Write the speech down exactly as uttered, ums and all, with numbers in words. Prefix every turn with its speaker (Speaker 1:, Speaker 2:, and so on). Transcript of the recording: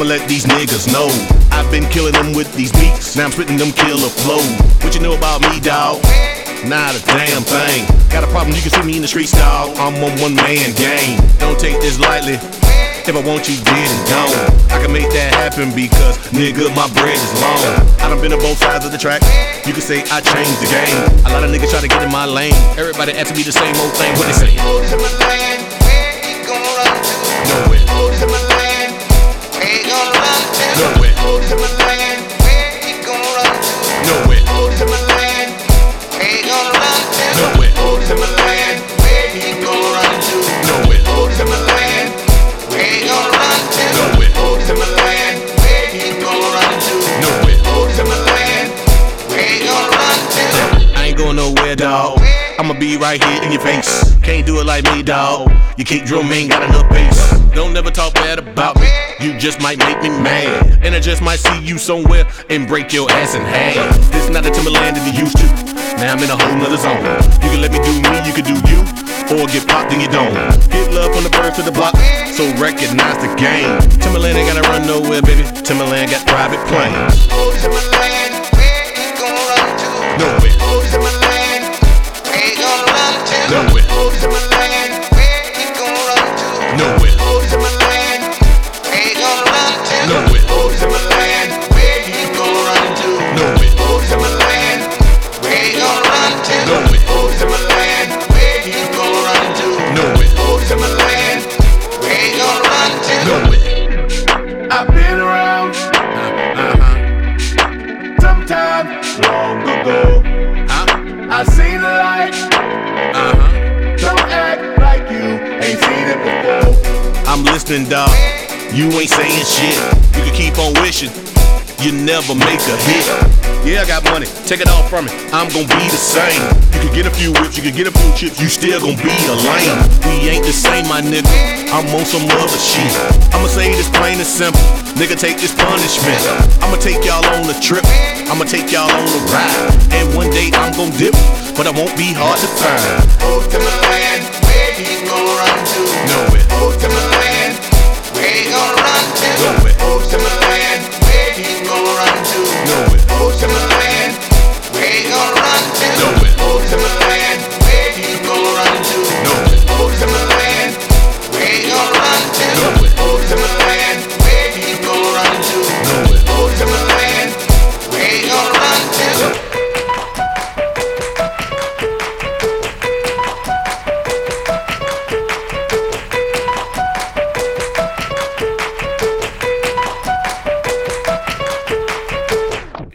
Speaker 1: I'ma let these niggas know I've been killing them with these beats. Now I'm spitting them killer flows. What you know about me, dawg? Not a damn thing. Got a problem, you can see me in the streets, dawg. I'm on one man game. Don't take this lightly. If I want you dead and gone, I can make that happen because, nigga, my bread is long. I done been on both sides of the track. You can say I changed the game. A lot of niggas try to get in my lane. Everybody asking me the same old thing. What they say?
Speaker 2: Oldies in my land, where you gonna run to?
Speaker 1: Nowhere.
Speaker 2: Oldies in my land, where you gonna run to?
Speaker 1: Nowhere.
Speaker 2: Oldies in my land, where you gonna run to?
Speaker 1: Nowhere.
Speaker 2: Oldies in my land, where you gonna run to?
Speaker 1: Nowhere.
Speaker 2: Oldies in my land, where you gonna run to?
Speaker 1: Nowhere.
Speaker 2: Oldies in my land, where you gonna run to?
Speaker 1: Nowhere.
Speaker 2: Oldies in my land, where you gonna run to?
Speaker 1: Nowhere.
Speaker 2: Oldies in my land, where you gonna run to?
Speaker 1: I ain't going nowhere, dawg. I'ma be right here in your face. Can't do it like me, dawg. You can't drum me, ain't got enough bass. Don't never talk bad about me. You just might make me mad. And I just might see you somewhere and break your ass in half. This not the Timberland that you used to. Now I'm in a whole nother zone. You can let me do me, you can do you, or get popped and you don't. Get love from the birds to the block, so recognize the game. Timberland ain't gotta run nowhere, baby. Timberland got private planes.
Speaker 2: Oldies in my land, where you gonna run to?
Speaker 1: Nowhere.
Speaker 2: Oldies in my land, where you gonna run to?
Speaker 1: Nowhere.
Speaker 2: Oldies in my land, where you gonna run to?
Speaker 1: Nowhere.
Speaker 2: Oldies in my land, where you gonna run to?
Speaker 1: Nowhere.
Speaker 2: Oldies in my land, where you gonna run to?
Speaker 1: Nowhere.
Speaker 2: Oldies in my land, where you gonna run to?
Speaker 1: Nowhere.
Speaker 2: Oldies in my land, where you gonna run to?
Speaker 1: Nowhere.
Speaker 2: Oldies in my land, where you gonna run to?
Speaker 1: Nowhere.
Speaker 3: I've been around
Speaker 1: Uh-huh.
Speaker 3: sometime long ago.
Speaker 1: Huh?
Speaker 3: I seen the light.
Speaker 1: Uh-huh.
Speaker 3: Don't act like you ain't seen it before.
Speaker 1: I'm listening, dawg. You ain't saying shit. You can keep on wishing. You never make a hit. Yeah, I got money. Take it all from me. I'm gon' be the same. You can get a few whips, you can get a few chips. You still gon' be a lame. We ain't the same, my nigga. I'm on some other shit. I'ma say this plain and simple. Nigga, take this punishment. I'ma take y'all on a trip. I'ma take y'all on a ride. And one day I'm gon' dip, but I won't be hard to find.
Speaker 2: Oldies in my land, where you gonna run to?
Speaker 1: Nowhere.
Speaker 2: Oldies in my land, where you gonna run to?
Speaker 1: Nowhere.
Speaker 2: Oldies in my land, where you gonna run to?
Speaker 1: Nowhere.
Speaker 2: Oldies in my land, where you gonna run to?
Speaker 1: Nowhere.
Speaker 2: Oldies in my land, where you gonna run to?
Speaker 1: Nowhere.
Speaker 2: Oldies in my land, where you gonna run to?
Speaker 1: Nowhere.
Speaker 2: Oldies in my land, where you gonna run to?
Speaker 1: Nowhere.
Speaker 2: Oldies in my